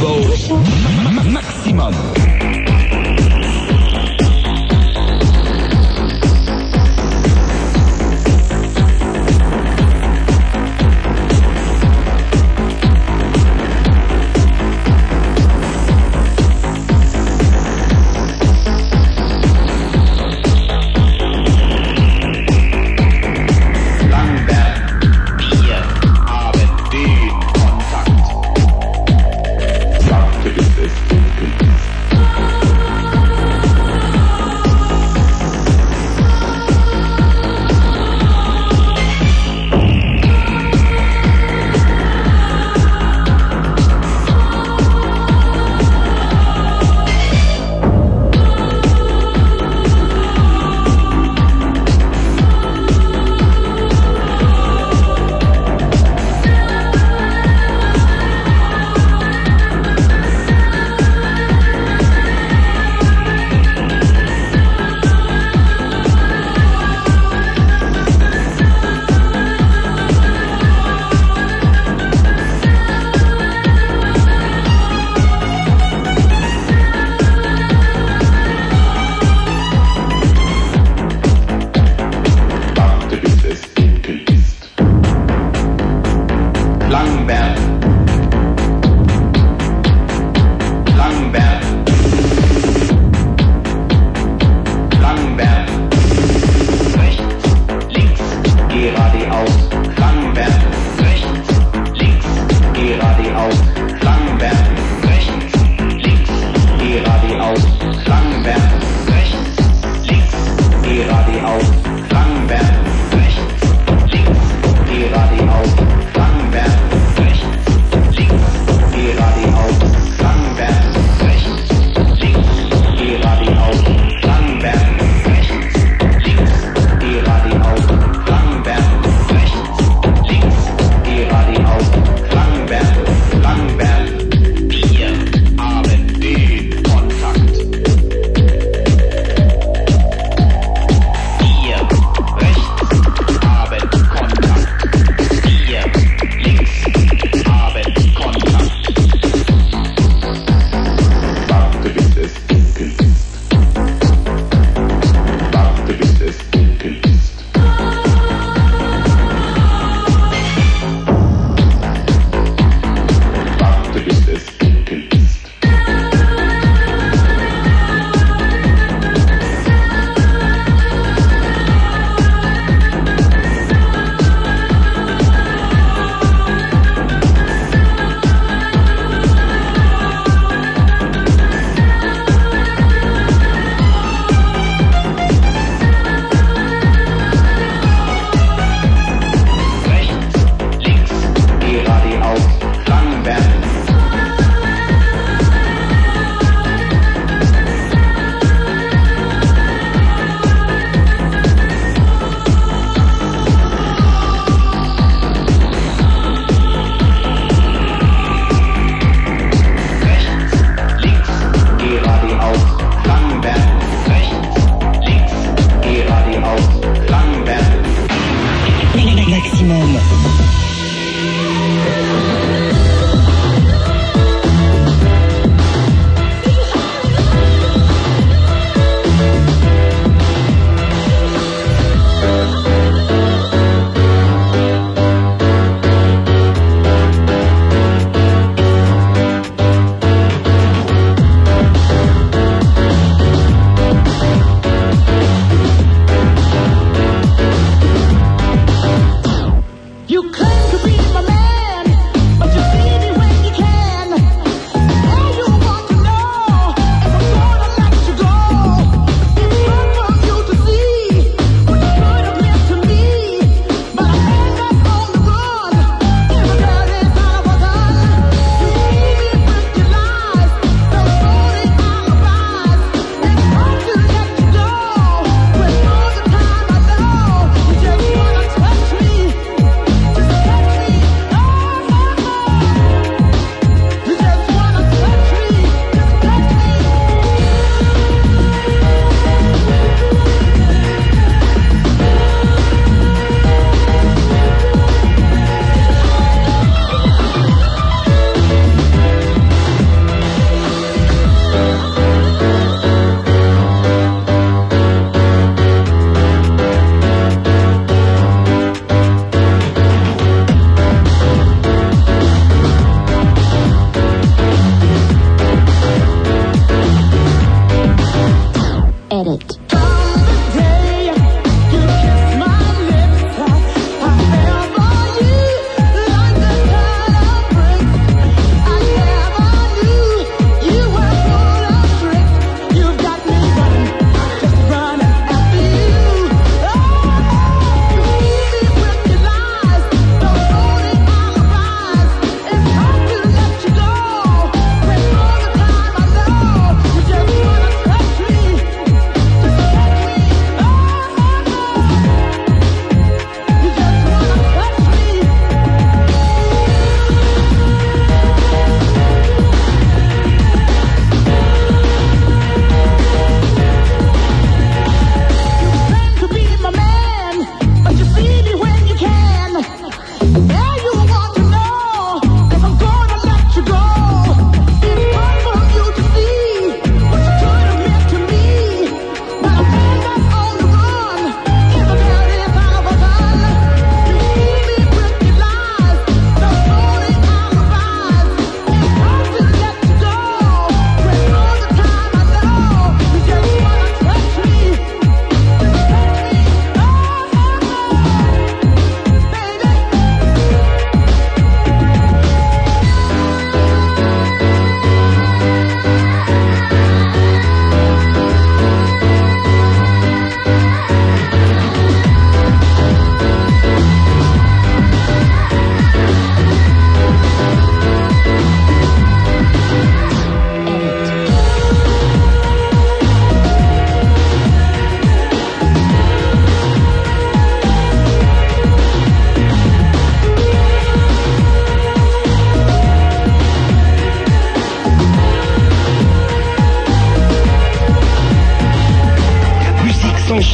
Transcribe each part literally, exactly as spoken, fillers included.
Turbo Maximum. Sagte es des Dunkels.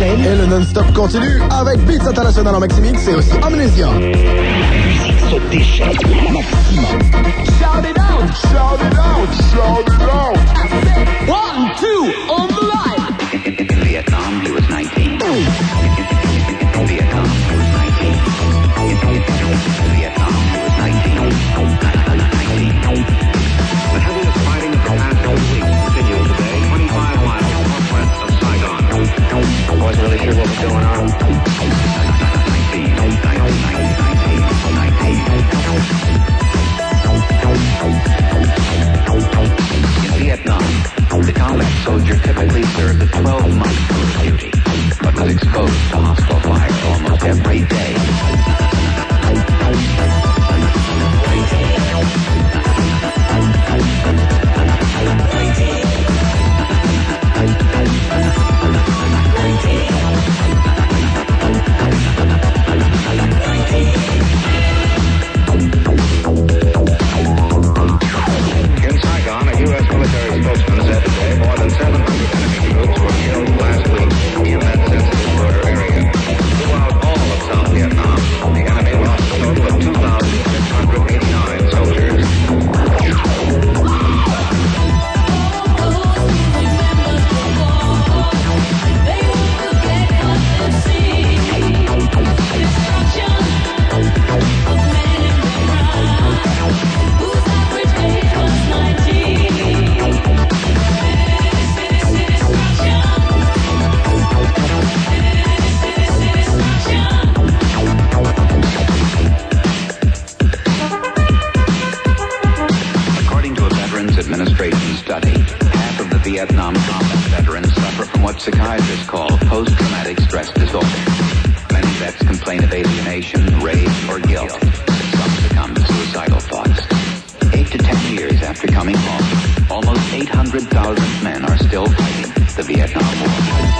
prochaine. Et le non-stop continue avec Beats International en Maximix et aussi Amnesia. La musique se déchaîne. Maximum. Shout it out, shout it out, shout it out. I said one, two, on the line. In Vietnam, he was nineteen. In Vietnam, he was nineteen. In Vietnam, he was nineteen. nineteen. The heaviest fighting of the past two weeks continues today, twenty-five miles northwest of Saigon. I wasn't really sure what was going on. nineteen, nineteen, nineteen, nineteen. In Vietnam, the combat soldier typically served a twelve-month tour of duty, but was exposed to hostile fire almost every day. In Saigon, a U S military spokesman said today more than seven hundred enemy troops were killed last week in that sensitive border area. Throughout all of South Vietnam, the enemy lost a total of two thousand six hundred eighty-nine soldiers. According to a Veterans Administration study, half of the Vietnam combat veterans suffer from what psychiatrists call post-traumatic stress disorder. Many vets complain of alienation, rage, or guilt. Some succumb to suicidal thoughts. Eight to ten years after coming home, almost eight hundred thousand men are still fighting the Vietnam War.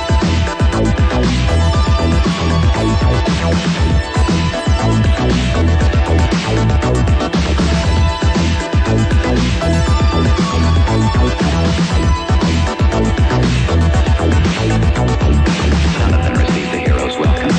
None of them received a hero's welcome.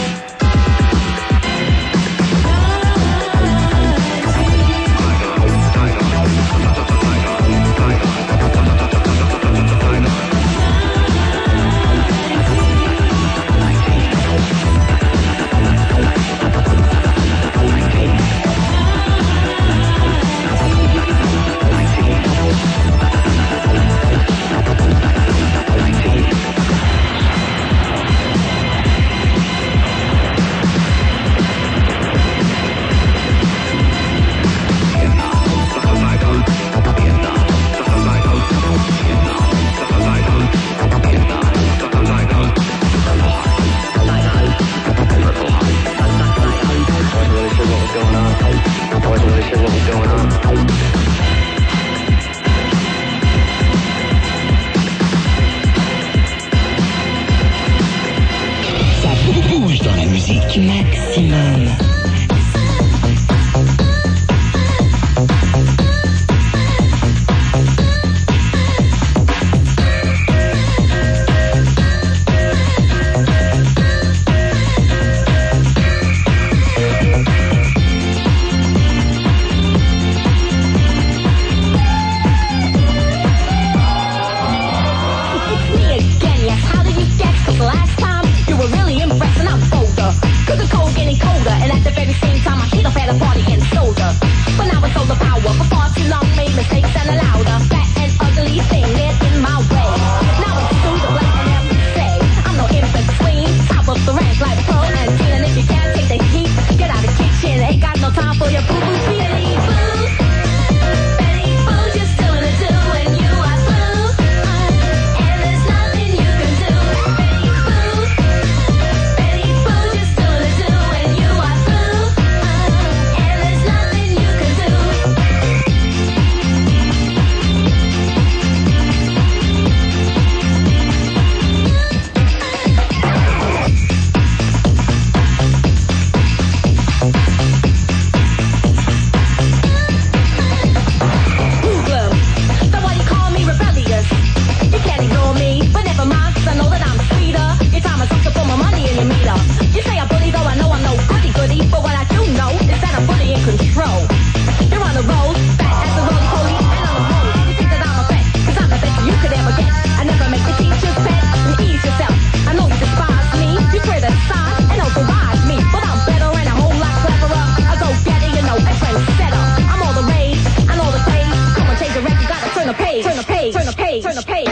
Maximum. page, turn the page, turn the page, turn the page.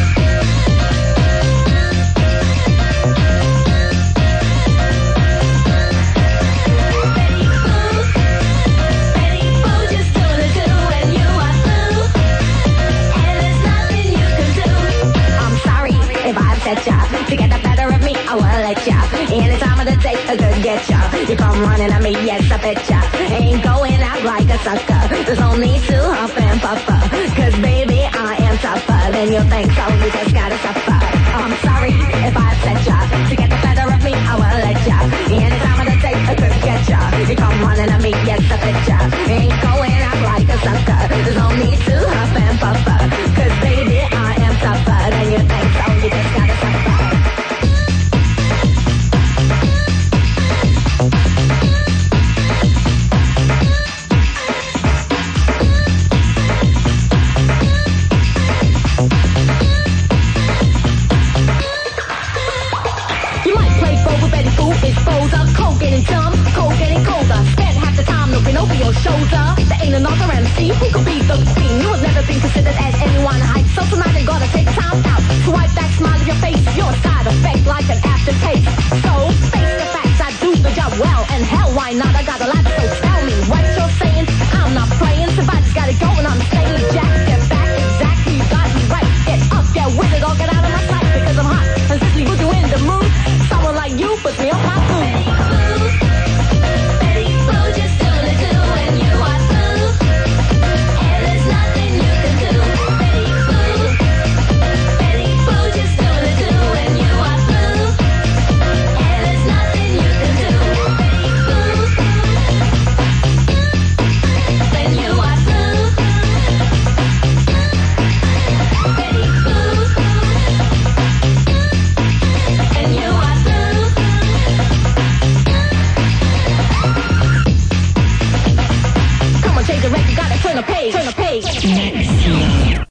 Job. To get the better of me, I will let ya. Any time of the day, I could get ya. You come running at me, yes, I bet ya. Ain't going out like a sucker. There's no need to huff and puffer. Cause baby, I am tougher than you think, so you just gotta suffer. I'm sorry if I upset ya. To get the better of me, I will let ya. Any time of the day, I could get ya. You come running at me, yes, I bet ya. Ain't going out like a sucker. There's no need to huff and puffer. Cause baby, I am tougher than you think, so you just gotta shoulder. There ain't another M C who could be the queen. You have never been considered at anyone height. So tonight I gotta take time out to wipe that smile of your face. You're a side effect like an aftertaste.